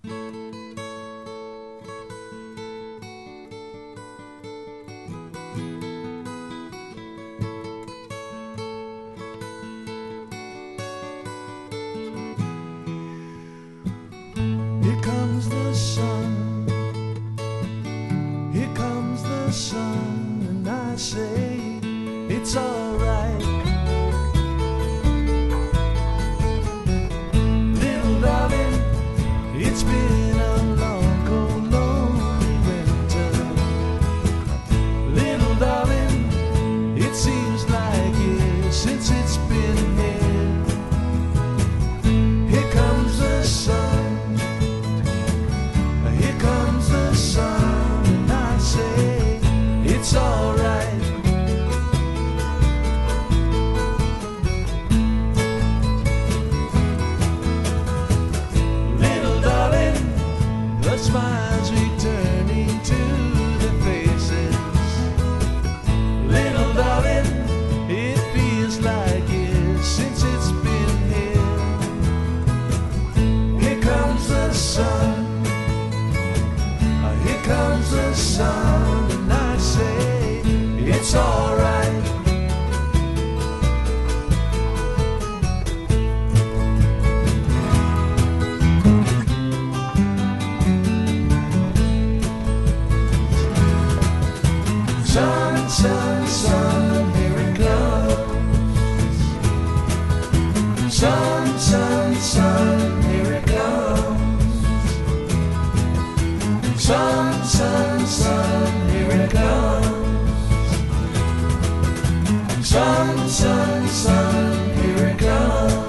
Here comes the sun, here comes the sun, and I say it's alright. Little darling, it's been a long, cold, lonely winter. Little darling, it seems like years since it's been here. Here comes the sun, here comes the sun, and I say it's alright. Little darling, the smiles returning to the faces. Little darling, it feels like years since it's been here. Here comes the sun, here comes the sun, and I say it's alright. Sun, sun, sun, here it comes. Sun, sun, sun, here it comes. Sun, sun, sun, here it comes. Sun, sun, sun, here it comes.